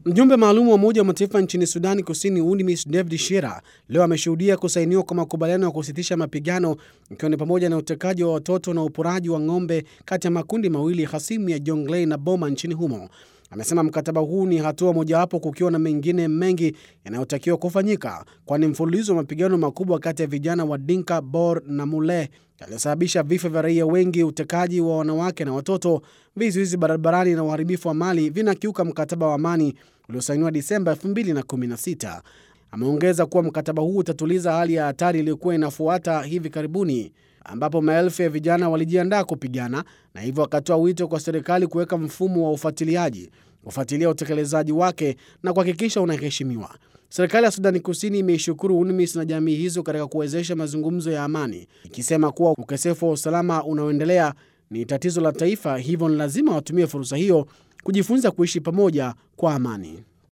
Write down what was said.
Mjumbe maalum wa Umoja wa Mataifa nchini Sudani Kusini, UNMISS, David Shira, leo ameshuhudia kusainiwa kwa makubaliano ya kusitisha mapigano, ikiwa ni pamoja na utekaji wa watoto na uporaji wa ng'ombe kati ya makundi mawili hasimu ya Jonglei na Boma nchini humo. Amesema mkataba huu ni hatua mojawapo, kukiwa na mengine mengi yanayotakiwa kufanyika, kwani mfululizo wa mapigano makubwa kati ya vijana wa Dinka, Bor na Mule yalisababisha vifo vya raia wengi, utekaji wa wanawake na watoto, vizuizi barabarani na uharibifu wa mali vinakiuka mkataba wa amani uliosainiwa Disemba 2016. Ameongeza kuwa mkataba huu utatuliza hali ya hatari iliyokuwa inafuata hivi karibuni, ambapo maelfu ya vijana walijiandaa kupigana, na hivyo akatoa wito kwa serikali kuweka mfumo wa ufuatiliaji, kufuatilia utekelezaji wake na kuhakikisha unaheshimiwa. Serikali ya Sudani Kusini imeishukuru UNMISS na jamii hizo katika kuwezesha mazungumzo ya amani, ikisema kuwa ukosefu wa usalama unaoendelea ni tatizo la taifa, hivyo ni lazima watumie fursa hiyo kujifunza kuishi pamoja kwa amani.